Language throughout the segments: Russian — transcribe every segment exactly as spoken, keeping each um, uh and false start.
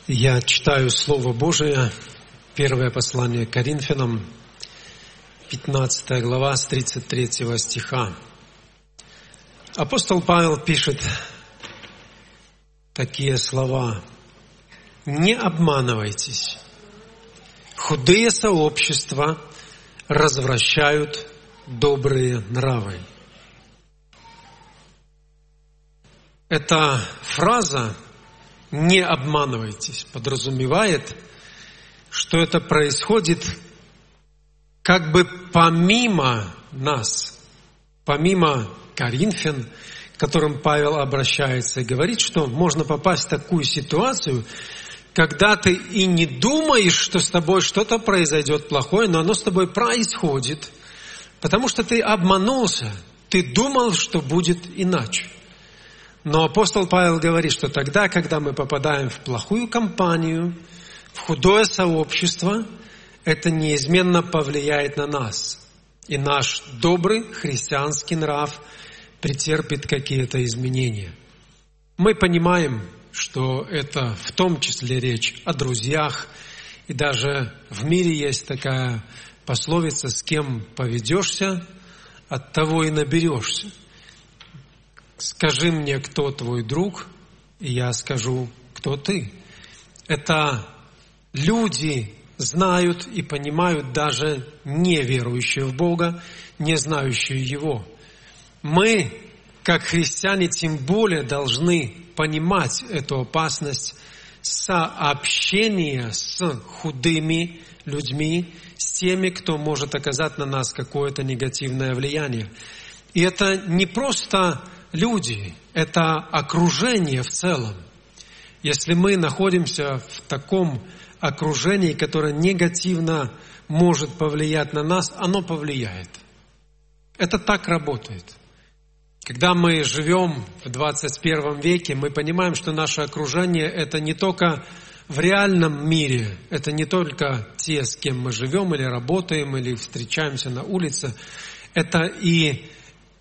Я читаю Слово Божие, первое послание к Коринфянам, пятнадцатая глава, с тридцать третьего стиха. Апостол Павел пишет такие слова: «Не обманывайтесь, худые сообщества развращают добрые нравы». Эта фраза «не обманывайтесь» подразумевает, что это происходит как бы помимо нас, помимо коринфян, к которым Павел обращается и говорит, что можно попасть в такую ситуацию, когда ты и не думаешь, что с тобой что-то произойдет плохое, но оно с тобой происходит, потому что ты обманулся, ты думал, что будет иначе. Но апостол Павел говорит, что тогда, когда мы попадаем в плохую компанию, в худое сообщество, это неизменно повлияет на нас. И наш добрый христианский нрав претерпит какие-то изменения. Мы понимаем, что это в том числе речь о друзьях. И даже в мире есть такая пословица: с кем поведешься, от того и наберешься. Скажи мне, кто твой друг, и я скажу, кто ты. Это люди знают и понимают, даже не верующие в Бога, не знающие Его. Мы, как христиане, тем более должны понимать эту опасность сообщения с худыми людьми, с теми, кто может оказать на нас какое-то негативное влияние. И это не просто люди, это окружение в целом. Если мы находимся в таком окружении, которое негативно может повлиять на нас, оно повлияет. Это так работает. Когда мы живем в двадцать первом веке, мы понимаем, что наше окружение – это не только в реальном мире, это не только те, с кем мы живем или работаем, или встречаемся на улице, это и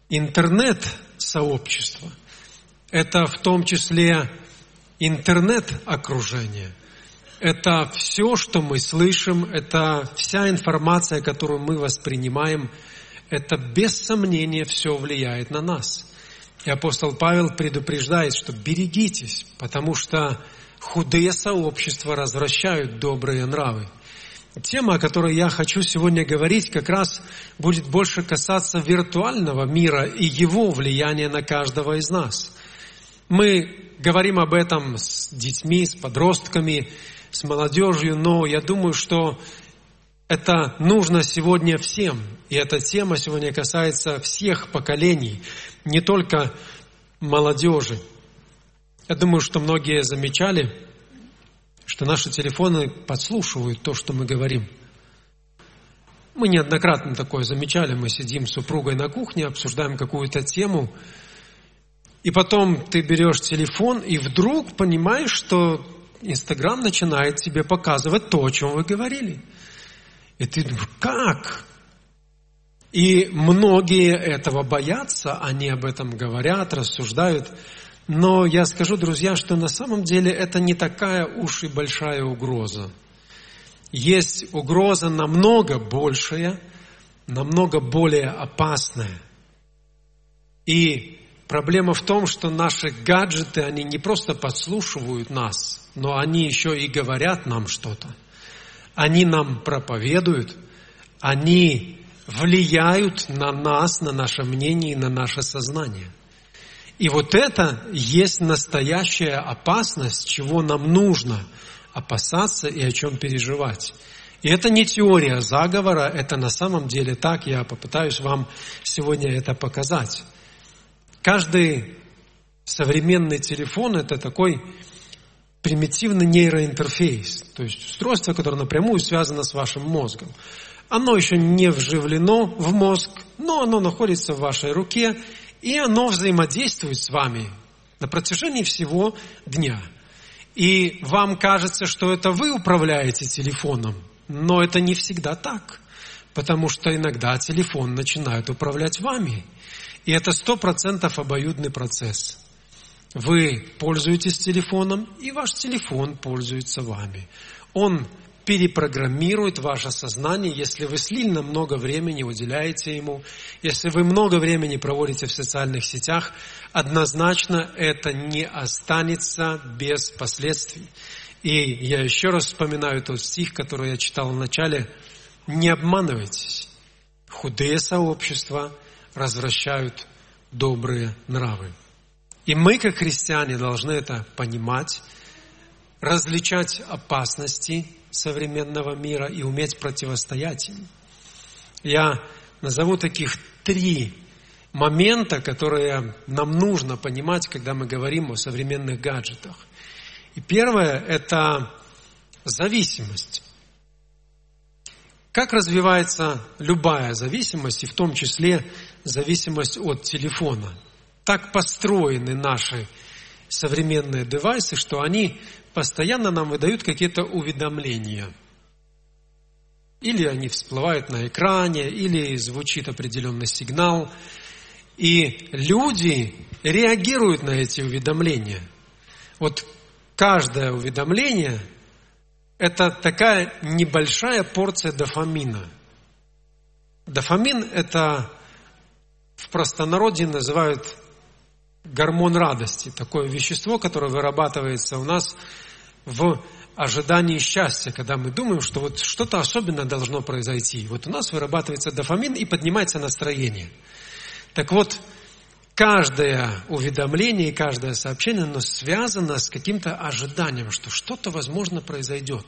интернет-сообщество, это в том числе интернет-окружение. Это все, что мы слышим, это вся информация, которую мы воспринимаем, это без сомнения все влияет на нас. И апостол Павел предупреждает, что берегитесь, потому что худые сообщества развращают добрые нравы. Тема, о которой я хочу сегодня говорить, как раз будет больше касаться виртуального мира и его влияния на каждого из нас. Мы говорим об этом с детьми, с подростками, с молодежью, но я думаю, что это нужно сегодня всем. И эта тема сегодня касается всех поколений, не только молодежи. Я думаю, что многие замечали, что наши телефоны подслушивают то, что мы говорим. Мы неоднократно такое замечали. Мы сидим с супругой на кухне, обсуждаем какую-то тему, и потом ты берешь телефон, и вдруг понимаешь, что Инстаграм начинает тебе показывать то, о чем вы говорили. И ты думаешь, как? И многие этого боятся, они об этом говорят, рассуждают. Но я скажу, друзья, что на самом деле это не такая уж и большая угроза. Есть угроза намного большая, намного более опасная. И проблема в том, что наши гаджеты, они не просто подслушивают нас, но они еще и говорят нам что-то. Они нам проповедуют, они влияют на нас, на наше мнение и на наше сознание. И вот это есть настоящая опасность, чего нам нужно опасаться и о чем переживать. И это не теория заговора, это на самом деле так. Я попытаюсь вам сегодня это показать. Каждый современный телефон – это такой примитивный нейроинтерфейс, то есть устройство, которое напрямую связано с вашим мозгом. Оно еще не вживлено в мозг, но оно находится в вашей руке, и оно взаимодействует с вами на протяжении всего дня. И вам кажется, что это вы управляете телефоном, но это не всегда так, потому что иногда телефон начинает управлять вами. И это сто процентов обоюдный процесс. Вы пользуетесь телефоном, и ваш телефон пользуется вами. Он перепрограммирует ваше сознание, если вы сильно много времени уделяете ему, если вы много времени проводите в социальных сетях, однозначно это не останется без последствий. И я еще раз вспоминаю тот стих, который я читал в начале. Не обманывайтесь. Худые сообщества развращают добрые нравы. И мы, как христиане, должны это понимать, различать опасности современного мира и уметь противостоять им. Я назову таких три момента, которые нам нужно понимать, когда мы говорим о современных гаджетах. И первое – это зависимость. Как развивается любая зависимость, и в том числе зависимость от телефона? Так построены наши современные девайсы, что они постоянно нам выдают какие-то уведомления. Или они всплывают на экране, или звучит определенный сигнал. И люди реагируют на эти уведомления. Вот каждое уведомление – это такая небольшая порция дофамина. Дофамин – это в простонародье называют гормон радости. Такое вещество, которое вырабатывается у нас в ожидании счастья, когда мы думаем, что вот что-то особенное должно произойти. Вот у нас вырабатывается дофамин и поднимается настроение. Так вот, каждое уведомление и каждое сообщение, оно связано с каким-то ожиданием, что что-то, возможно, произойдет.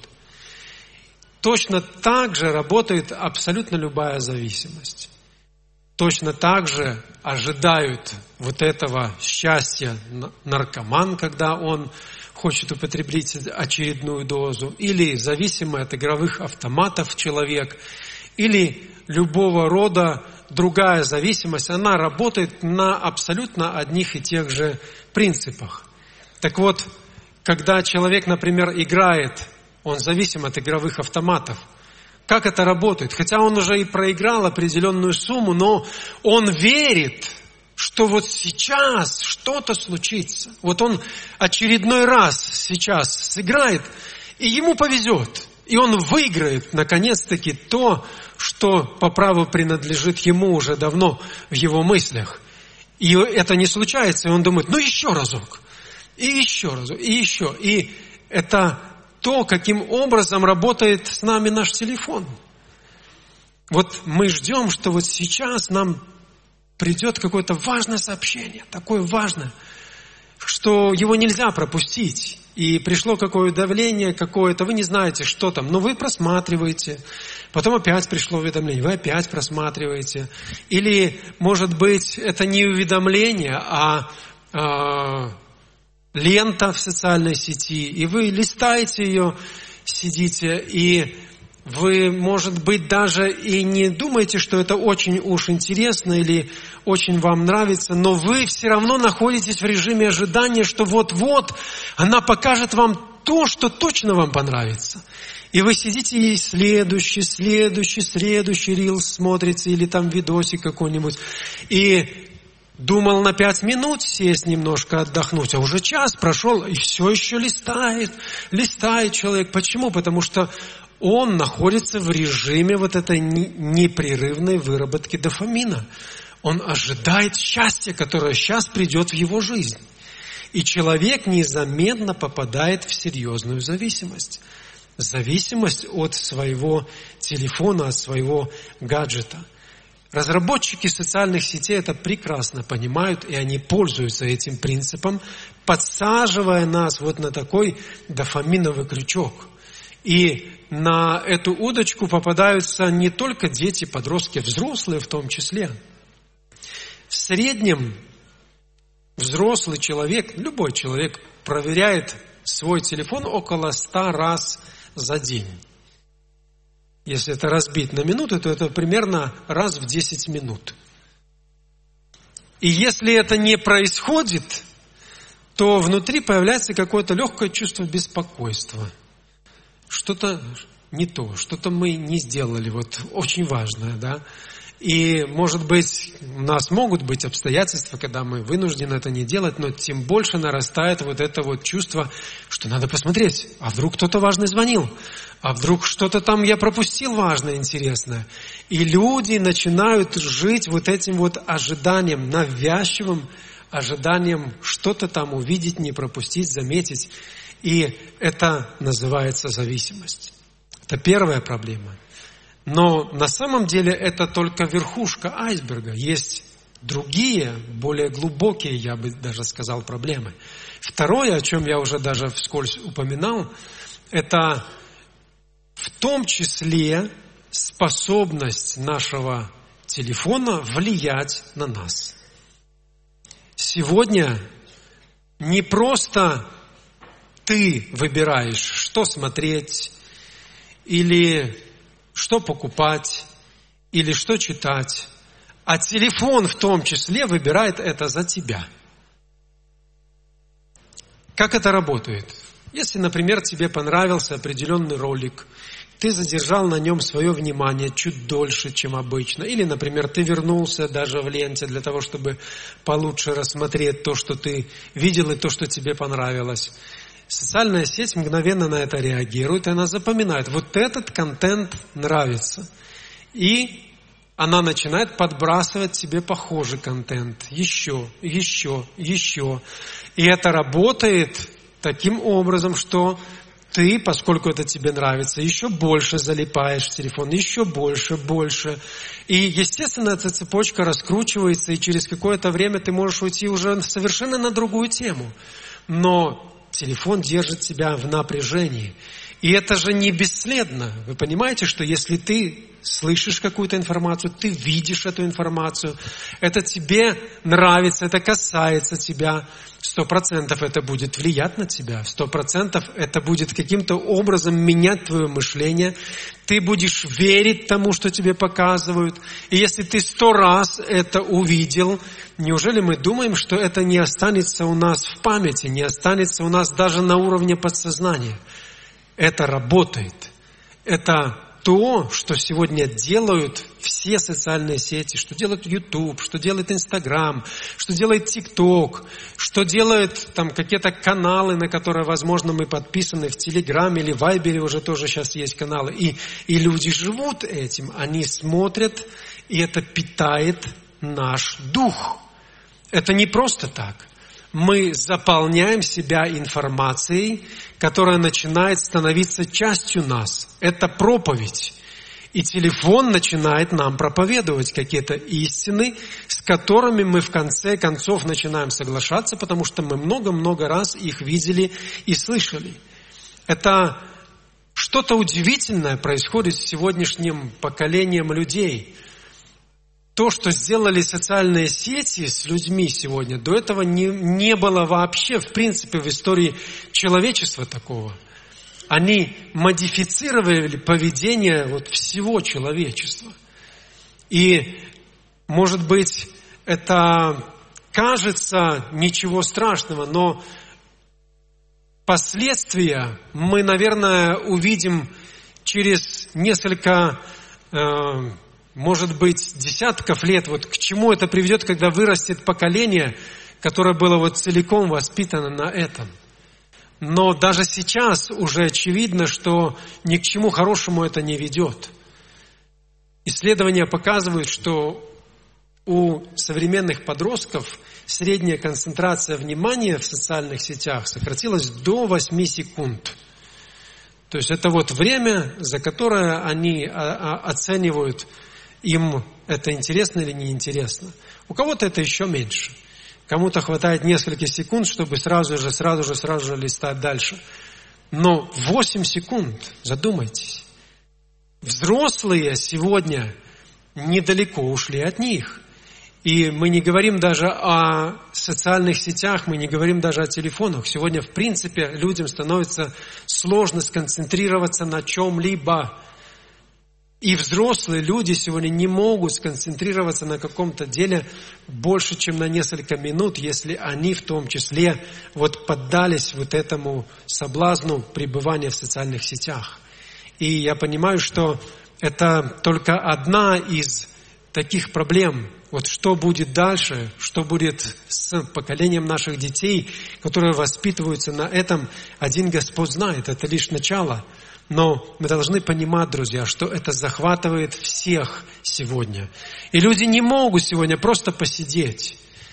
Точно так же работает абсолютно любая зависимость. Точно так же ожидают вот этого счастья наркоман, когда он хочет употребить очередную дозу, или зависимый от игровых автоматов человек, или любого рода другая зависимость, она работает на абсолютно одних и тех же принципах. Так вот, когда человек, например, играет, он зависим от игровых автоматов. Как это работает? Хотя он уже и проиграл определенную сумму, но он верит, что вот сейчас что-то случится. Вот он очередной раз сейчас сыграет, и ему повезет. И он выиграет, наконец-таки, то, что по праву принадлежит ему уже давно в его мыслях. И это не случается, и он думает, ну еще разок, и еще разок, и еще. И это то, каким образом работает с нами наш телефон. Вот мы ждем, что вот сейчас нам придет какое-то важное сообщение, такое важное, что его нельзя пропустить. И пришло какое-то давление какое-то, вы не знаете, что там, но вы просматриваете. Потом опять пришло уведомление, вы опять просматриваете. Или, может быть, это не уведомление, а э, лента в социальной сети, и вы листаете ее, сидите, и вы, может быть, даже и не думаете, что это очень уж интересно или очень вам нравится, но вы все равно находитесь в режиме ожидания, что вот-вот она покажет вам то, что точно вам понравится. И вы сидите и следующий, следующий, следующий рилс смотрите, или там видосик какой-нибудь, и думал на пять минут сесть немножко отдохнуть, а уже час прошел, и все еще листает, листает человек. Почему? Потому что он находится в режиме вот этой непрерывной выработки дофамина. Он ожидает счастья, которое сейчас придет в его жизнь. И человек незаметно попадает в серьезную зависимость. Зависимость от своего телефона, от своего гаджета. Разработчики социальных сетей это прекрасно понимают, и они пользуются этим принципом, подсаживая нас вот на такой дофаминовый крючок. И на эту удочку попадаются не только дети, подростки, взрослые в том числе. В среднем взрослый человек, любой человек, проверяет свой телефон около ста раз за день. Если это разбить на минуты, то это примерно раз в десять минут. И если это не происходит, то внутри появляется какое-то легкое чувство беспокойства. Что-то не то, что-то мы не сделали, вот очень важное, да. И, может быть, у нас могут быть обстоятельства, когда мы вынуждены это не делать, но тем больше нарастает вот это вот чувство, что надо посмотреть, а вдруг кто-то важный звонил, а вдруг что-то там я пропустил важное, интересное. И люди начинают жить вот этим вот ожиданием, навязчивым ожиданием что-то там увидеть, не пропустить, заметить. И это называется зависимость. Это первая проблема. Но на самом деле это только верхушка айсберга. Есть другие, более глубокие, я бы даже сказал, проблемы. Второе, о чем я уже даже вскользь упоминал, это в том числе способность нашего телефона влиять на нас. Сегодня не просто ты выбираешь, что смотреть, или что покупать, или что читать, а телефон в том числе выбирает это за тебя. Как это работает? Если, например, тебе понравился определенный ролик, ты задержал на нем свое внимание чуть дольше, чем обычно, или, например, ты вернулся даже в ленте для того, чтобы получше рассмотреть то, что ты видел, и то, что тебе понравилось. Социальная сеть мгновенно на это реагирует, и она запоминает, вот этот контент нравится. И она начинает подбрасывать тебе похожий контент. Еще, еще, еще. И это работает таким образом, что ты, поскольку это тебе нравится, еще больше залипаешь в телефон, еще больше, больше. И, естественно, эта цепочка раскручивается, и через какое-то время ты можешь уйти уже совершенно на другую тему. Но телефон держит тебя в напряжении. И это же не бесследно. Вы понимаете, что если ты слышишь какую-то информацию, ты видишь эту информацию, это тебе нравится, это касается тебя, сто процентов это будет влиять на тебя, сто процентов это будет каким-то образом менять твое мышление, ты будешь верить тому, что тебе показывают. И если ты сто раз это увидел, неужели мы думаем, что это не останется у нас в памяти, не останется у нас даже на уровне подсознания? Это работает. Это то, что сегодня делают все социальные сети, что делает YouTube, что делает Instagram, что делает TikTok, что делают там какие-то каналы, на которые, возможно, мы подписаны в Телеграме или Вайбере, уже тоже сейчас есть каналы. И, и люди живут этим, они смотрят, и это питает наш дух. Это не просто так. Мы заполняем себя информацией, которая начинает становиться частью нас. Это проповедь. И телефон начинает нам проповедовать какие-то истины, с которыми мы в конце концов начинаем соглашаться, потому что мы много-много раз их видели и слышали. Это что-то удивительное происходит с сегодняшним поколением людей. То, что сделали социальные сети с людьми сегодня, до этого не, не было вообще, в принципе, в истории человечества такого. Они модифицировали поведение вот всего человечества. И, может быть, это кажется ничего страшного, но последствия мы, наверное, увидим через несколько э, может быть, десятков лет, вот к чему это приведет, когда вырастет поколение, которое было вот целиком воспитано на этом. Но даже сейчас уже очевидно, что ни к чему хорошему это не ведет. Исследования показывают, что у современных подростков средняя концентрация внимания в социальных сетях сократилась до восьми секунд. То есть это вот время, за которое они оценивают, им это интересно или неинтересно. У кого-то это еще меньше. Кому-то хватает нескольких секунд, чтобы сразу же, сразу же, сразу же листать дальше. Но восемь секунд, задумайтесь. Взрослые сегодня недалеко ушли от них. И мы не говорим даже о социальных сетях, мы не говорим даже о телефонах. Сегодня, в принципе, людям становится сложно сконцентрироваться на чем-либо. И взрослые люди сегодня не могут сконцентрироваться на каком-то деле больше, чем на несколько минут, если они в том числе вот поддались вот этому соблазну пребывания в социальных сетях. И я понимаю, что это только одна из таких проблем. Вот что будет дальше, что будет с поколением наших детей, которые воспитываются на этом, один Господь знает, это лишь начало. Но мы должны понимать, друзья, что это захватывает всех сегодня. И люди не могут сегодня просто посидеть.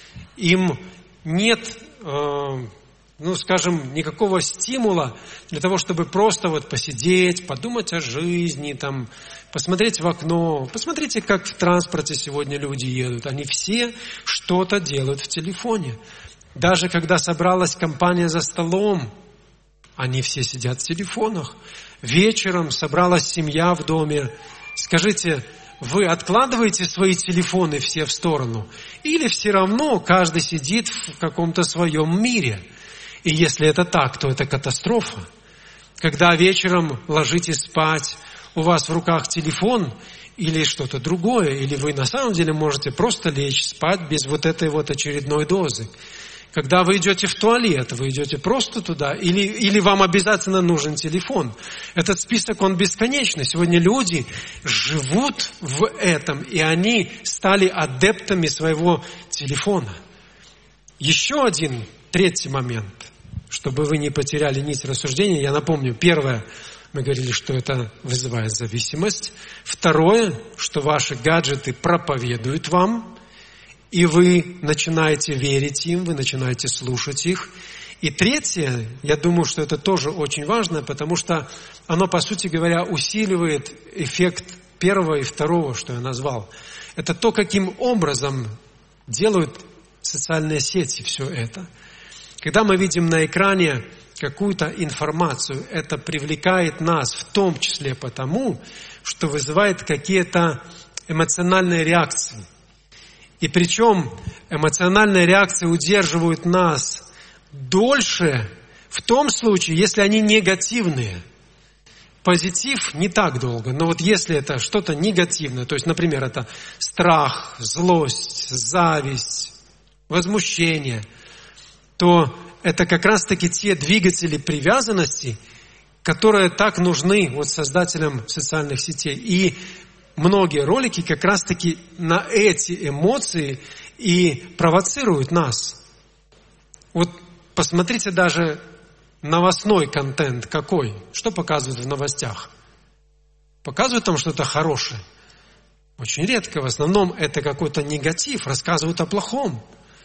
Им нет, э, ну, скажем, никакого стимула для того, чтобы просто вот посидеть, подумать о жизни, там, посмотреть в окно. Посмотрите, как в транспорте сегодня люди едут. Они все что-то делают в телефоне. Даже когда собралась компания за столом, они все сидят в телефонах. Вечером собралась семья в доме. Скажите, вы откладываете свои телефоны все в сторону? Или все равно каждый сидит в каком-то своем мире? И если это так, то это катастрофа. Когда вечером ложитесь спать, у вас в руках телефон или что-то другое, или вы на самом деле можете просто лечь спать без вот этой вот очередной дозы. Когда вы идете в туалет, вы идете просто туда, или, или вам обязательно нужен телефон. Этот список, он бесконечный. Сегодня люди живут в этом, и они стали адептами своего телефона. Еще один, третий момент, чтобы вы не потеряли нить рассуждения. Я напомню, первое, мы говорили, что это вызывает зависимость. Второе, что ваши гаджеты проповедуют вам, и вы начинаете верить им, вы начинаете слушать их. И третье, я думаю, что это тоже очень важно, потому что оно, по сути говоря, усиливает эффект первого и второго, что я назвал. Это то, каким образом делают социальные сети все это. Когда мы видим на экране какую-то информацию, это привлекает нас в том числе потому, что вызывает какие-то эмоциональные реакции. И причем эмоциональные реакции удерживают нас дольше в том случае, если они негативные. Позитив не так долго, но вот если это что-то негативное, то есть, например, это страх, злость, зависть, возмущение, то это как раз-таки те двигатели привязанности, которые так нужны вот создателям социальных сетей. И многие ролики как раз-таки на эти эмоции и провоцируют нас. Вот посмотрите даже новостной контент какой. Что показывают в новостях? Показывают там что-то хорошее? Очень редко. В основном это какой-то негатив. Рассказывают о плохом.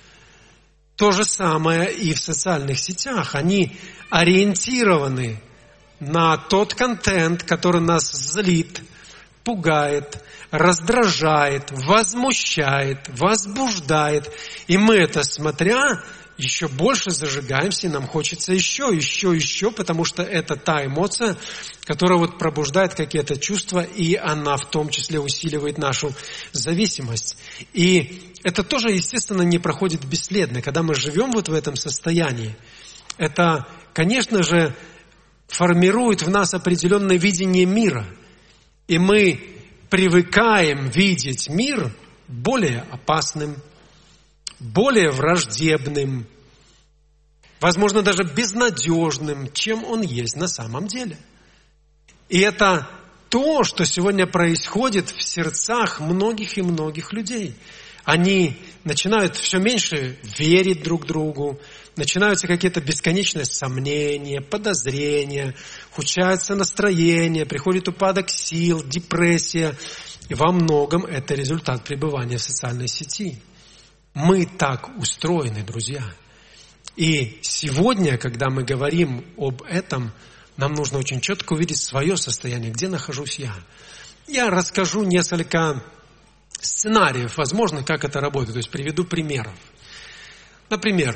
То же самое и в социальных сетях. Они ориентированы на тот контент, который нас злит, пугает, раздражает, возмущает, возбуждает. И мы это смотря, еще больше зажигаемся, и нам хочется еще, еще, еще, потому что это та эмоция, которая вот пробуждает какие-то чувства, и она в том числе усиливает нашу зависимость. И это тоже, естественно, не проходит бесследно. Когда мы живем вот в этом состоянии, это, конечно же, формирует в нас определенное видение мира. И мы привыкаем видеть мир более опасным, более враждебным, возможно, даже безнадежным, чем он есть на самом деле. И это то, что сегодня происходит в сердцах многих и многих людей. Они начинают все меньше верить друг другу, начинаются какие-то бесконечные сомнения, подозрения, ухудшается настроение, приходит упадок сил, депрессия. И во многом это результат пребывания в социальной сети. Мы так устроены, друзья. И сегодня, когда мы говорим об этом, нам нужно очень четко увидеть свое состояние, где нахожусь я. Я расскажу несколько сценариев, возможно, как это работает. То есть приведу примеров. Например,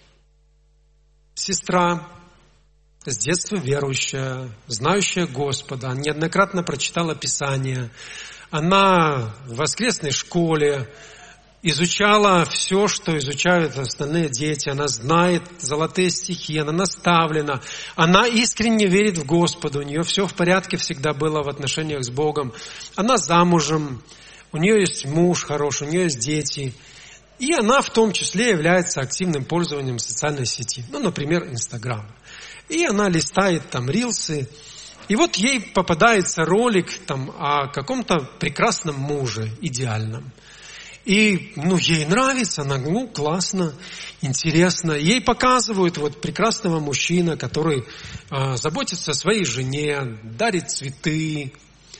сестра с детства верующая, знающая Господа, неоднократно прочитала Писание. Она в воскресной школе изучала все, что изучают остальные дети. Она знает золотые стихи, она наставлена. Она искренне верит в Господа. У нее все в порядке всегда было в отношениях с Богом. Она замужем, у нее есть муж хороший, у нее есть дети. И она в том числе является активным пользованием социальной сети. Ну, например, Инстаграм. И она листает там рилсы, И вот ей попадается ролик там о каком-то прекрасном муже, идеальном. И, ну, ей нравится, она, ну, классно, интересно. Ей показывают вот прекрасного мужчину, который э, заботится о своей жене, дарит цветы,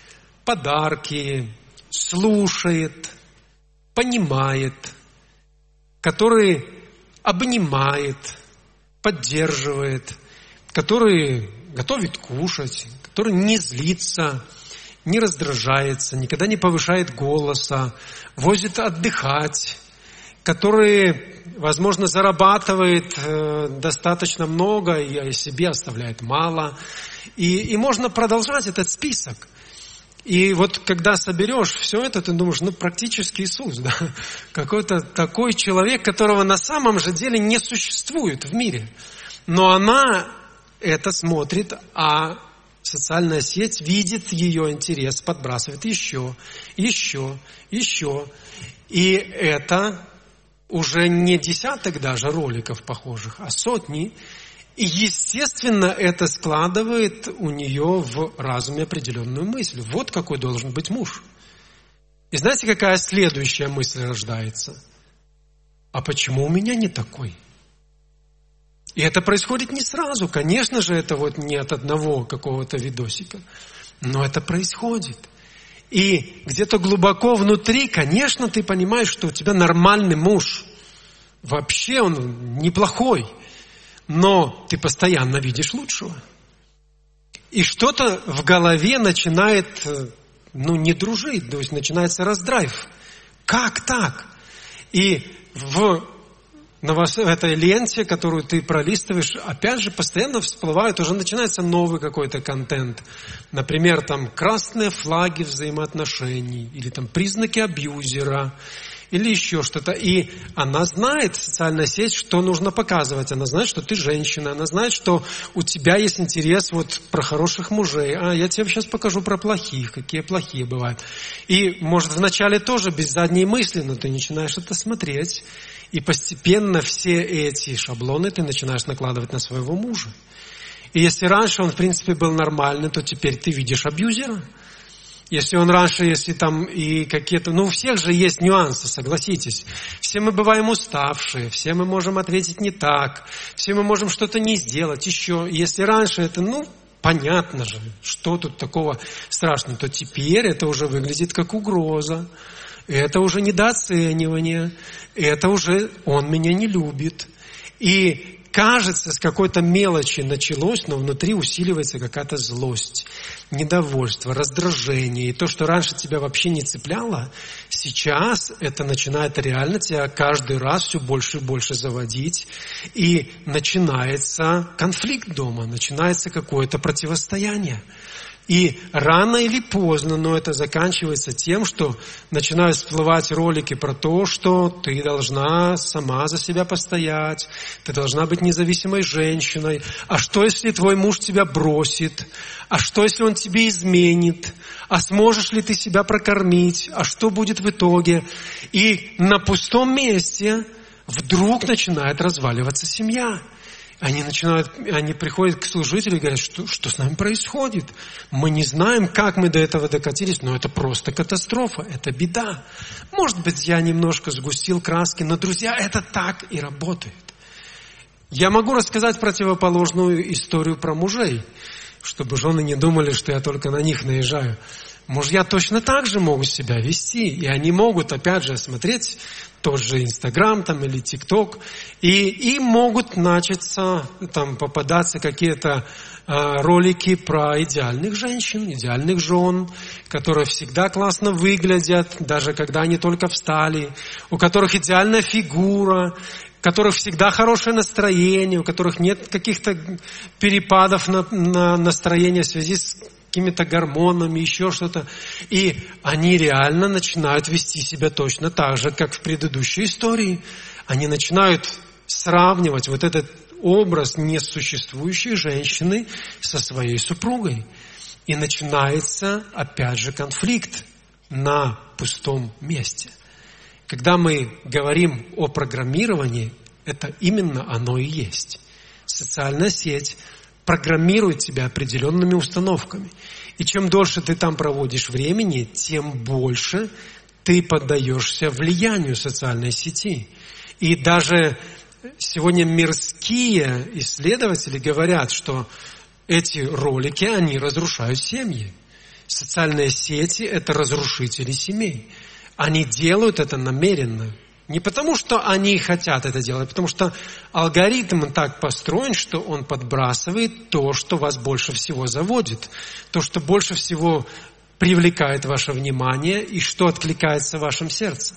подарки, слушает, понимает, который обнимает, поддерживает, который готовит кушать, который не злится, не раздражается, никогда не повышает голоса, возит отдыхать, который, возможно, зарабатывает э, достаточно много и о себе оставляет мало. И, и можно продолжать этот список. И вот когда соберешь все это, ты думаешь, ну практически Иисус, да? Какой-то такой человек, которого на самом же деле не существует в мире. Но она это смотрит, а социальная сеть видит ее интерес, подбрасывает еще, еще, еще. И это уже не десяток даже роликов похожих, а сотни. И, естественно, это складывает у нее в разуме определенную мысль. Вот какой должен быть муж. И знаете, какая следующая мысль рождается? А почему у меня не такой? И это происходит не сразу. Конечно же, это вот не от одного какого-то видосика. Но это происходит. И где-то глубоко внутри, конечно, ты понимаешь, что у тебя нормальный муж. Вообще он неплохой. Но ты постоянно видишь лучшего. И что-то в голове начинает, ну, не дружить. То есть начинается раздрайв. Как так? И в в этой ленте, которую ты пролистываешь, опять же, постоянно всплывают, уже начинается новый какой-то контент. Например, там красные флаги взаимоотношений, или там признаки абьюзера, или еще что-то. И она знает, социальная сеть, что нужно показывать. Она знает, что ты женщина. Она знает, что у тебя есть интерес вот про хороших мужей. А я тебе сейчас покажу про плохих, какие плохие бывают. И, может, вначале тоже без задней мысли, но ты начинаешь это смотреть. И постепенно все эти шаблоны ты начинаешь накладывать на своего мужа. И если раньше он, в принципе, был нормальный, то теперь ты видишь абьюзера. Если он раньше, если там и какие-то... Ну, у всех же есть нюансы, согласитесь. Все мы бываем уставшие, все мы можем ответить не так, все мы можем что-то не сделать еще. Если раньше это, ну, понятно же, что тут такого страшного, то теперь это уже выглядит как угроза. Это уже недооценивание, это уже он меня не любит. И кажется, с какой-то мелочи началось, но внутри усиливается какая-то злость, недовольство, раздражение. И то, что раньше тебя вообще не цепляло, сейчас это начинает реально тебя каждый раз все больше и больше заводить. И начинается конфликт дома, начинается какое-то противостояние. И рано или поздно, но это заканчивается тем, что начинают всплывать ролики про то, что ты должна сама за себя постоять, ты должна быть независимой женщиной. А что, если твой муж тебя бросит? А что, если он тебе изменит? А сможешь ли ты себя прокормить? А что будет в итоге? И на пустом месте вдруг начинает разваливаться семья. Они начинают, они приходят к служителю и говорят, что, что с нами происходит? Мы не знаем, как мы до этого докатились, но это просто катастрофа, это беда. Может быть, я немножко сгустил краски, но, друзья, это так и работает. Я могу рассказать противоположную историю про мужей, чтобы жены не думали, что я только на них наезжаю. Мужья точно так же могут себя вести, и они могут, опять же, смотреть тот же Инстаграм там, или ТикТок, и им могут начаться, там, попадаться какие-то э, ролики про идеальных женщин, идеальных жен, которые всегда классно выглядят, даже когда они только встали, у которых идеальная фигура, у которых всегда хорошее настроение, у которых нет каких-то перепадов на, на настроение в связи с какими-то гормонами, еще что-то. И они реально начинают вести себя точно так же, как в предыдущей истории. Они начинают сравнивать вот этот образ несуществующей женщины со своей супругой. И начинается, опять же, конфликт на пустом месте. Когда мы говорим о программировании, это именно оно и есть. Социальная сеть программирует тебя определенными установками. И чем дольше ты там проводишь времени, тем больше ты поддаешься влиянию социальной сети. И даже сегодня мирские исследователи говорят, что эти ролики, они разрушают семьи. Социальные сети – это разрушители семей. Они делают это намеренно. Не потому, что они хотят это делать, а потому что алгоритм так построен, что он подбрасывает то, что вас больше всего заводит, то, что больше всего привлекает ваше внимание и что откликается в вашем сердце.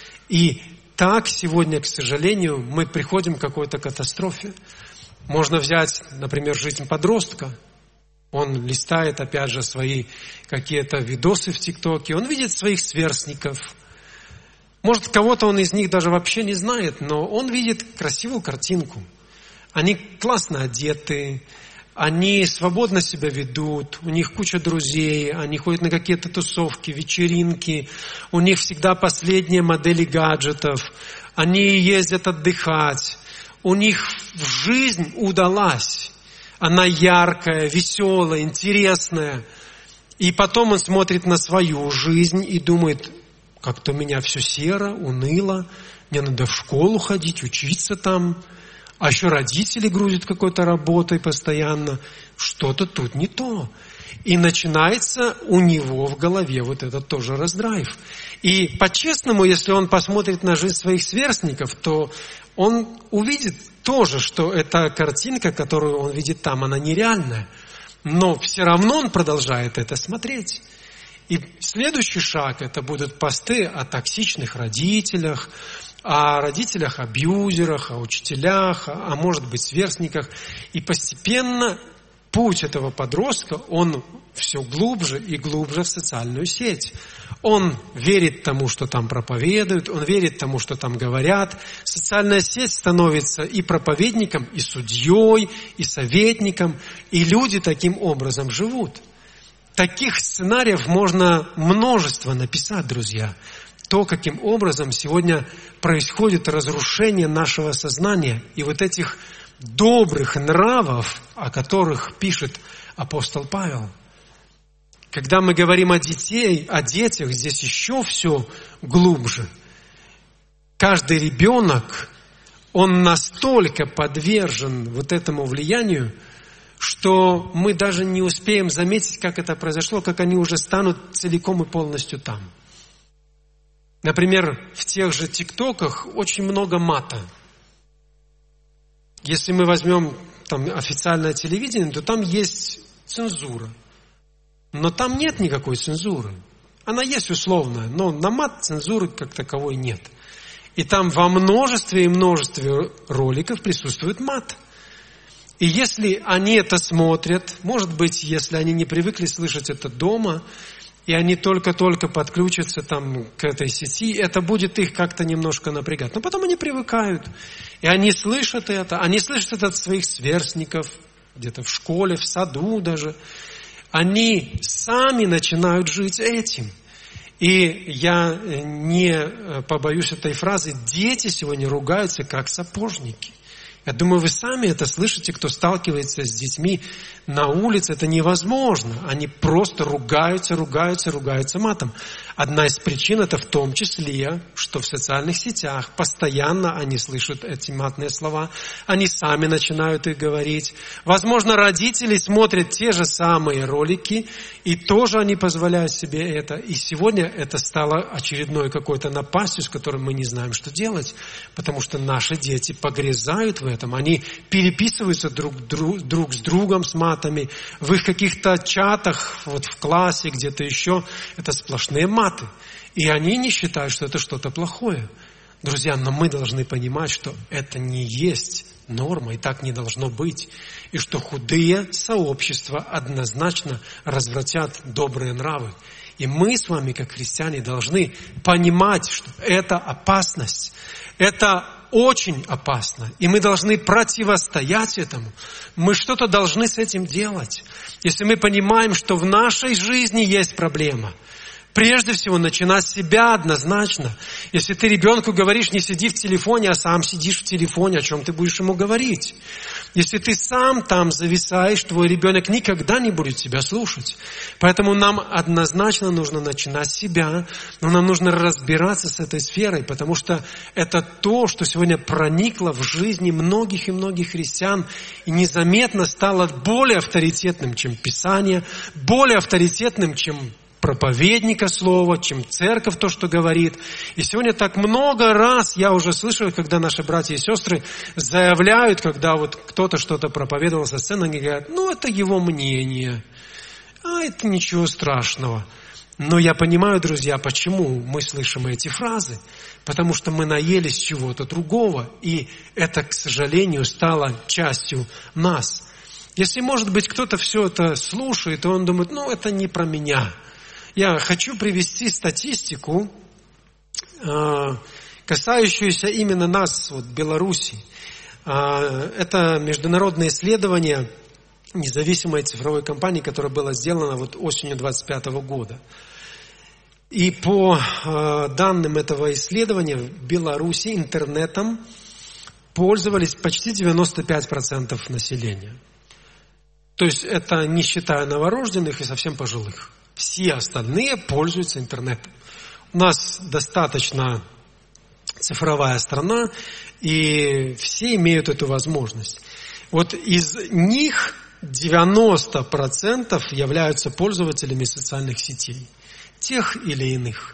И так сегодня, к сожалению, мы приходим к какой-то катастрофе. Можно взять, например, жизнь подростка. Он листает, опять же, свои какие-то видосы в ТикТоке, он видит своих сверстников. Может, кого-то он из них даже вообще не знает, но он видит красивую картинку. Они классно одеты, они свободно себя ведут, у них куча друзей, они ходят на какие-то тусовки, вечеринки, у них всегда последние модели гаджетов, они ездят отдыхать, у них жизнь удалась. Она яркая, веселая, интересная. И потом он смотрит на свою жизнь и думает: как-то у меня все серо, уныло, мне надо в школу ходить, учиться там, а еще родители грузят какой-то работой постоянно, что-то тут не то. И начинается у него в голове вот этот тоже раздрайв. И по-честному, если он посмотрит на жизнь своих сверстников, то он увидит тоже, что эта картинка, которую он видит там, она нереальная. Но все равно он продолжает это смотреть. И следующий шаг – это будут посты о токсичных родителях, о родителях-абьюзерах, о учителях, а может быть сверстниках. И постепенно путь этого подростка, он все глубже и глубже в социальную сеть. Он верит тому, что там проповедуют, он верит тому, что там говорят. Социальная сеть становится и проповедником, и судьей, и советником, и люди таким образом живут. Таких сценариев можно множество написать, друзья. То, каким образом сегодня происходит разрушение нашего сознания и вот этих добрых нравов, о которых пишет апостол Павел. Когда мы говорим о детей, о детях, здесь еще все глубже. Каждый ребенок, он настолько подвержен вот этому влиянию, что мы даже не успеем заметить, как это произошло, как они уже станут целиком и полностью там. Например, в тех же ТикТоках очень много мата. Если мы возьмем там официальное телевидение, то там есть цензура. Но там нет никакой цензуры. Она есть условная, но на мат цензуры как таковой нет. И там во множестве и множестве роликов присутствует мат. И если они это смотрят, может быть, если они не привыкли слышать это дома, и они только-только подключатся там к этой сети, это будет их как-то немножко напрягать. Но потом они привыкают, и они слышат это, они слышат это от своих сверстников, где-то в школе, в саду даже. Они сами начинают жить этим. И я не побоюсь этой фразы, дети сегодня ругаются как сапожники. Я думаю, вы сами это слышите, кто сталкивается с детьми на улице. Это невозможно. Они просто ругаются, ругаются, ругаются матом. Одна из причин это в том числе, что в социальных сетях постоянно они слышат эти матные слова. Они сами начинают их говорить. Возможно, родители смотрят те же самые ролики, и тоже они позволяют себе это. И сегодня это стало очередной какой-то напастью, с которой мы не знаем, что делать. Потому что наши дети погрязают в этом. Они переписываются друг, друг, друг с другом с матами. В их каких-то чатах, вот в классе, где-то еще, это сплошные маты. И они не считают, что это что-то плохое. Друзья, но мы должны понимать, что это не есть норма, и так не должно быть. И что худые сообщества однозначно развратят добрые нравы. И мы с вами, как христиане, должны понимать, что это опасность. Это очень опасно. И мы должны противостоять этому. Мы что-то должны с этим делать. Если мы понимаем, что в нашей жизни есть проблема, Прежде всего, начинать с себя однозначно. Если ты ребенку говоришь, не сиди в телефоне, а сам сидишь в телефоне, о чем ты будешь ему говорить? Если ты сам там зависаешь, твой ребенок никогда не будет тебя слушать. Поэтому нам однозначно нужно начинать с себя, но нам нужно разбираться с этой сферой, потому что это то, что сегодня проникло в жизни многих и многих христиан и незаметно стало более авторитетным, чем Писание, более авторитетным, чем проповедника слова, чем церковь то, что говорит. И сегодня так много раз я уже слышал, когда наши братья и сестры заявляют, когда вот кто-то что-то проповедовал со сцены, они говорят, ну это его мнение, а это ничего страшного. Но я понимаю, друзья, почему мы слышим эти фразы. Потому что мы наелись чего-то другого, и это, к сожалению, стало частью нас. Если, может быть, кто-то все это слушает, и он думает, ну это не про меня. Я хочу привести статистику, касающуюся именно нас, вот, Беларуси. Это международное исследование независимой цифровой компании, которое было сделано вот осенью двадцать пятого года. И по данным этого исследования, в Беларуси интернетом пользовались почти девяносто пять процентов населения. То есть это не считая новорожденных и совсем пожилых. Все остальные пользуются интернетом. У нас достаточно цифровая страна, и все имеют эту возможность. Вот из них девяносто процентов являются пользователями социальных сетей, тех или иных.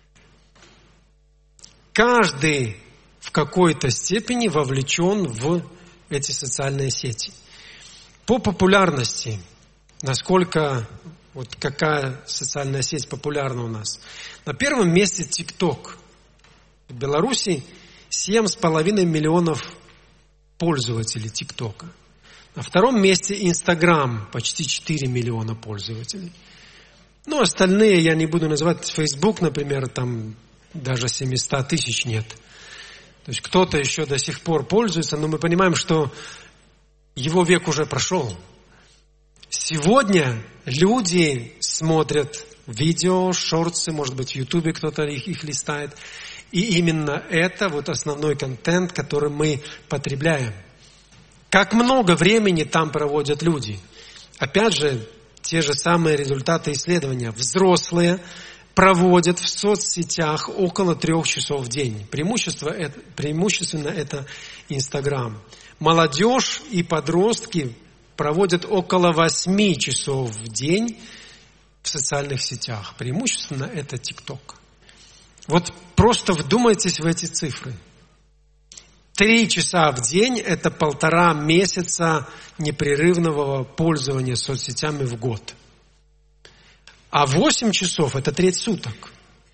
Каждый в какой-то степени вовлечен в эти социальные сети. По популярности, насколько... Вот какая социальная сеть популярна у нас. На первом месте ТикТок. В Беларуси семь с половиной миллионов пользователей ТикТока. На втором месте Инстаграм. Почти четыре миллиона пользователей. Ну, остальные я не буду называть. Фейсбук, например, там даже семьсот тысяч нет. То есть кто-то еще до сих пор пользуется, но мы понимаем, что его век уже прошел. Сегодня люди смотрят видео, шортсы, может быть, в Ютубе кто-то их, их листает. И именно это вот основной контент, который мы потребляем. Как много времени там проводят люди. Опять же, те же самые результаты исследования. Взрослые проводят в соцсетях около трех часов в день. Преимущество это, преимущественно это Инстаграм. Молодежь и подростки проводят около восьми часов в день в социальных сетях. Преимущественно это ТикТок. Вот просто вдумайтесь в эти цифры. Три часа в день – это полтора месяца непрерывного пользования соцсетями в год. А восемь часов – это треть суток.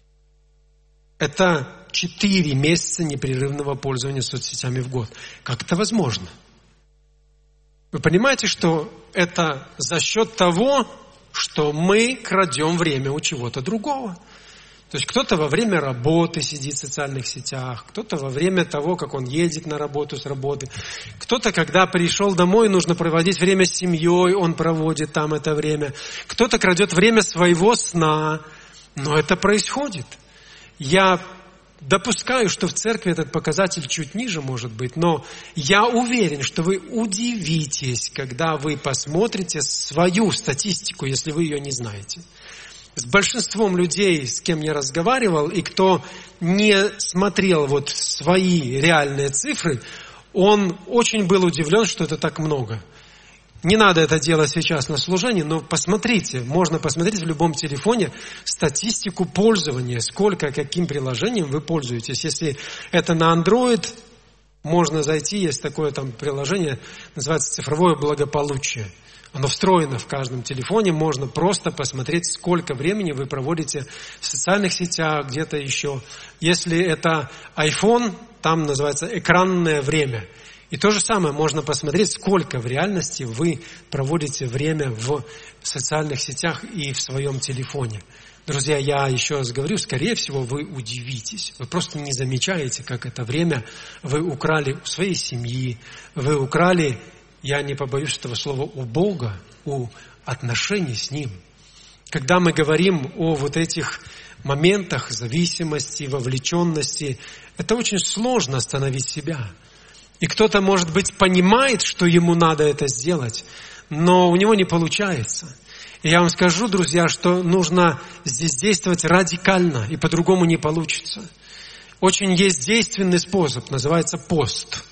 Это четыре месяца непрерывного пользования соцсетями в год. Как это возможно? Вы понимаете, что это за счет того, что мы крадем время у чего-то другого. То есть кто-то во время работы сидит в социальных сетях, кто-то во время того, как он едет на работу с работы, кто-то, когда пришел домой, нужно проводить время с семьей, он проводит там это время, кто-то крадет время своего сна, но это происходит. Я допускаю, что в церкви этот показатель чуть ниже может быть, но я уверен, что вы удивитесь, когда вы посмотрите свою статистику, если вы ее не знаете. С большинством людей, с кем я разговаривал, и кто не смотрел вот свои реальные цифры, он очень был удивлен, что это так много. Не надо это делать сейчас на служении, но посмотрите, можно посмотреть в любом телефоне статистику пользования, сколько, каким приложением вы пользуетесь. Если это на Android, можно зайти, есть такое там приложение, называется «Цифровое благополучие». Оно встроено в каждом телефоне, можно просто посмотреть, сколько времени вы проводите в социальных сетях, где-то еще. Если это iPhone, там называется «экранное время». И то же самое можно посмотреть, сколько в реальности вы проводите время в социальных сетях и в своем телефоне. Друзья, я еще раз говорю, скорее всего, вы удивитесь. Вы просто не замечаете, как это время вы украли у своей семьи, вы украли, я не побоюсь этого слова, у Бога, у отношений с Ним. когда мы говорим о вот этих моментах зависимости, вовлеченности, это очень сложно остановить себя. И кто-то, может быть, понимает, что ему надо это сделать, но у него не получается. И я вам скажу, друзья, что нужно здесь действовать радикально, и по-другому не получится. Очень есть действенный способ, называется пост.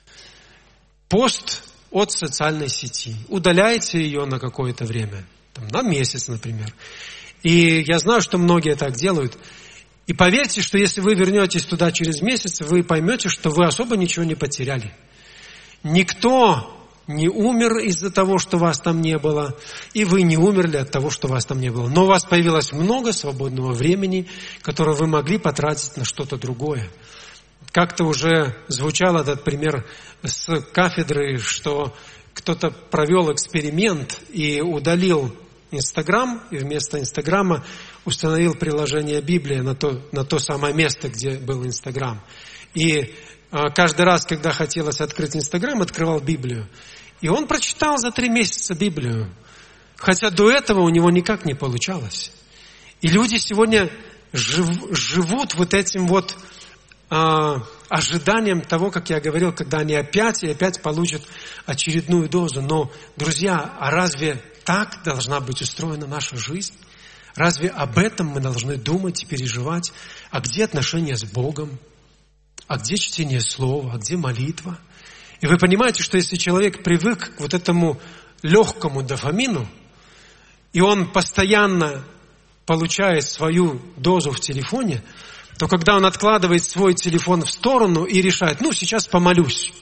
Пост от социальной сети. Удаляйте ее на какое-то время, там, на месяц, например. И я знаю, что многие так делают. И поверьте, что если вы вернетесь туда через месяц, вы поймете, что вы особо ничего не потеряли. Никто не умер из-за того, что вас там не было, и вы не умерли от того, что вас там не было. Но у вас появилось много свободного времени, которое вы могли потратить на что-то другое. Как-то уже звучал этот пример с кафедры, что кто-то провел эксперимент и удалил Инстаграм, и вместо Инстаграма установил приложение Библия на то, на то самое место, где был Инстаграм. И а, каждый раз, когда хотелось открыть Инстаграм, открывал Библию. И он прочитал за три месяца Библию. Хотя до этого у него никак не получалось. И люди сегодня жив, живут вот этим вот а, ожиданием того, как я говорил, когда они опять и опять получат очередную дозу. Но, друзья, а разве так должна быть устроена наша жизнь? Разве об этом мы должны думать и переживать? А где отношения с Богом? А где чтение Слова? А где молитва? И вы понимаете, что если человек привык к вот этому легкому дофамину, и он постоянно получает свою дозу в телефоне, то когда он откладывает свой телефон в сторону и решает, ну, сейчас помолюсь,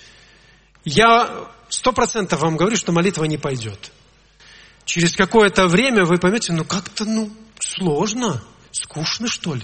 я сто процентов вам говорю, что молитва не пойдет. Через какое-то время вы поймете, ну как-то, ну, сложно, скучно, что ли.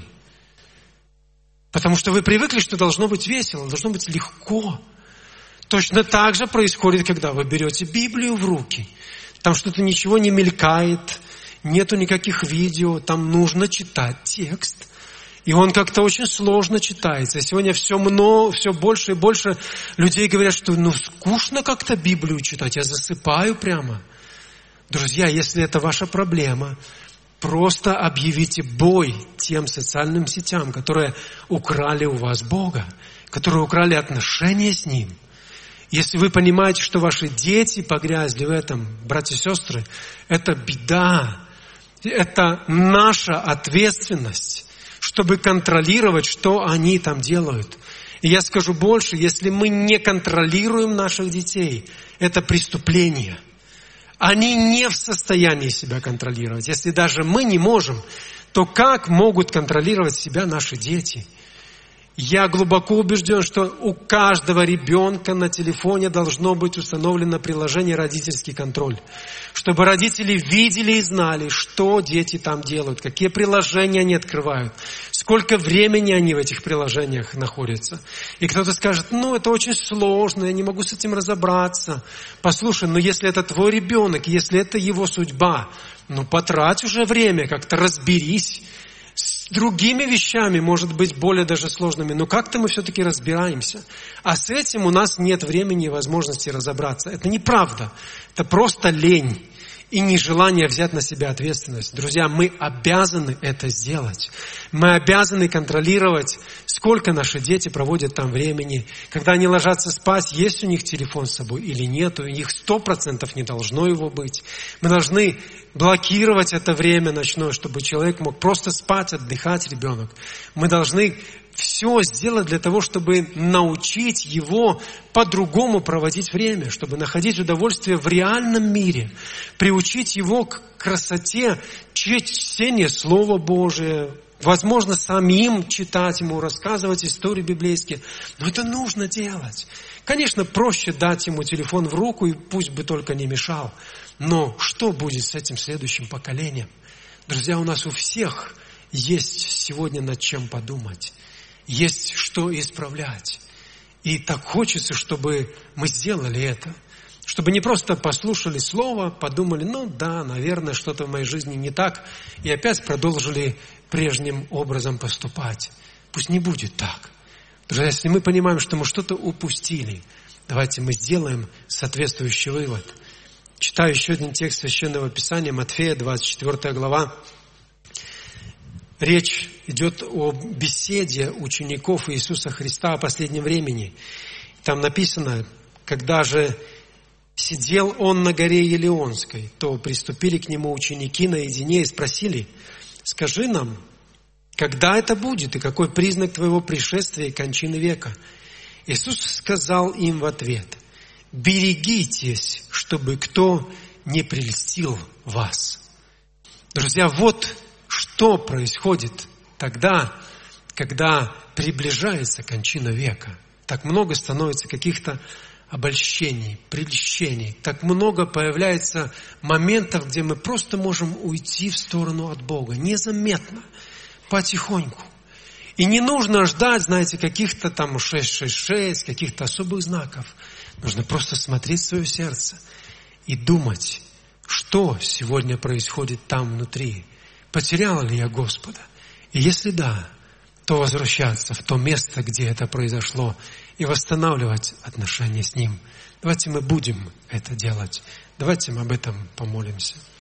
Потому что вы привыкли, что должно быть весело, должно быть легко. Точно так же происходит, когда вы берете Библию в руки. Там что-то ничего не мелькает, нету никаких видео, там нужно читать текст. И он как-то очень сложно читается. И сегодня все, много, все больше и больше людей говорят, что ну скучно как-то Библию читать, я засыпаю прямо. Друзья, если это ваша проблема, просто объявите бой тем социальным сетям, которые украли у вас Бога, которые украли отношения с Ним. Если вы понимаете, что ваши дети погрязли в этом, братья и сестры, это беда, это наша ответственность, чтобы контролировать, что они там делают. И я скажу больше, если мы не контролируем наших детей, это преступление. Они не в состоянии себя контролировать. Если даже мы не можем, то как могут контролировать себя наши дети? Я глубоко убежден, что у каждого ребенка на телефоне должно быть установлено приложение «Родительский контроль», чтобы родители видели и знали, что дети там делают, какие приложения они открывают, сколько времени они в этих приложениях находятся. И кто-то скажет, ну это очень сложно, я не могу с этим разобраться. Послушай, но если это твой ребенок, если это его судьба, ну потрать уже время, как-то разберись. С другими вещами, может быть, более даже сложными, но как-то мы все-таки разбираемся. А с этим у нас нет времени и возможности разобраться. Это неправда. Это просто лень и нежелание взять на себя ответственность. Друзья, мы обязаны это сделать. Мы обязаны контролировать, сколько наши дети проводят там времени. Когда они ложатся спать, есть у них телефон с собой или нет. У них сто процентов не должно его быть. Мы должны блокировать это время ночное, чтобы человек мог просто спать, отдыхать, ребенок. Мы должны все сделать для того, чтобы научить его по-другому проводить время, чтобы находить удовольствие в реальном мире, приучить его к красоте чтения Слова Божия, возможно, самим читать ему, рассказывать истории библейские. Но это нужно делать. Конечно, проще дать ему телефон в руку, и пусть бы только не мешал. Но что будет с этим следующим поколением? Друзья, у нас у всех есть сегодня над чем подумать. Есть что исправлять. И так хочется, чтобы мы сделали это. Чтобы не просто послушали слово, подумали, ну да, наверное, что-то в моей жизни не так, и опять продолжили прежним образом поступать. Пусть не будет так. Друзья, если мы понимаем, что мы что-то упустили, давайте мы сделаем соответствующий вывод. Читаю еще один текст Священного Писания, Матфея, двадцать четвёртая глава. Речь идет о беседе учеников Иисуса Христа о последнем времени. Там написано: когда же сидел он на горе Елеонской, то приступили к нему ученики наедине и спросили: скажи нам, когда это будет и какой признак твоего пришествия и кончины века? Иисус сказал им в ответ: берегитесь, чтобы кто не прельстил вас. Друзья, вот что происходит тогда, когда приближается кончина века. Так много становится каких-то обольщений, прельщений. Так много появляется моментов, где мы просто можем уйти в сторону от Бога. Незаметно, потихоньку. И не нужно ждать, знаете, каких-то там шесть шесть шесть, каких-то особых знаков. Нужно просто смотреть в свое сердце и думать, что сегодня происходит там внутри. Потерял ли я Господа? И если да, то возвращаться в то место, где это произошло, и восстанавливать отношения с Ним. Давайте мы будем это делать. Давайте мы об этом помолимся.